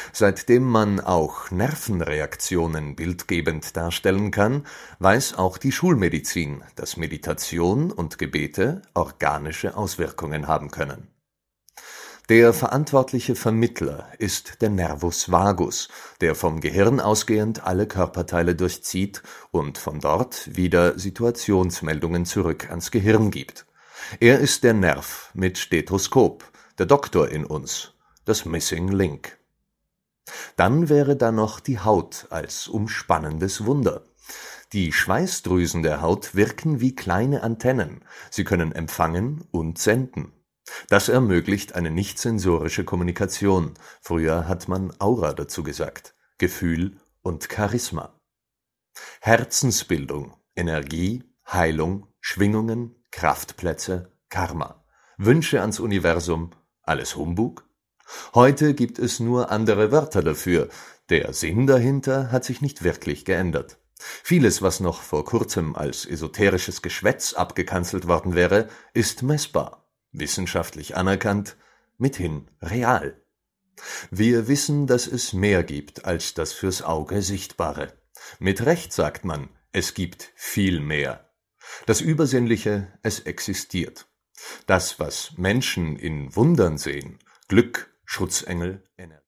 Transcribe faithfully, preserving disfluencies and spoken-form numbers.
Seitdem man auch Nervenreaktionen bildgebend darstellen kann, weiß auch die Schulmedizin, dass Meditation und Gebete organische Auswirkungen haben können. Der verantwortliche Vermittler ist der Nervus vagus, der vom Gehirn ausgehend alle Körperteile durchzieht und von dort wieder Situationsmeldungen zurück ans Gehirn gibt. Er ist der Nerv mit Stethoskop, der Doktor in uns, das Missing Link. Dann wäre da noch die Haut als umspannendes Wunder. Die Schweißdrüsen der Haut wirken wie kleine Antennen, sie können empfangen und senden. Das ermöglicht eine nicht-sensorische Kommunikation, früher hat man Aura dazu gesagt, Gefühl und Charisma. Herzensbildung, Energie, Heilung, Schwingungen, Kraftplätze, Karma, Wünsche ans Universum, alles Humbug? Heute gibt es nur andere Wörter dafür, der Sinn dahinter hat sich nicht wirklich geändert. Vieles, was noch vor kurzem als esoterisches Geschwätz abgekanzelt worden wäre, ist messbar, wissenschaftlich anerkannt, mithin real. Wir wissen, dass es mehr gibt als das fürs Auge Sichtbare. Mit Recht sagt man, es gibt viel mehr. Das Übersinnliche, es existiert. Das, was Menschen in Wundern sehen, Glück, Schutzengel, Energie.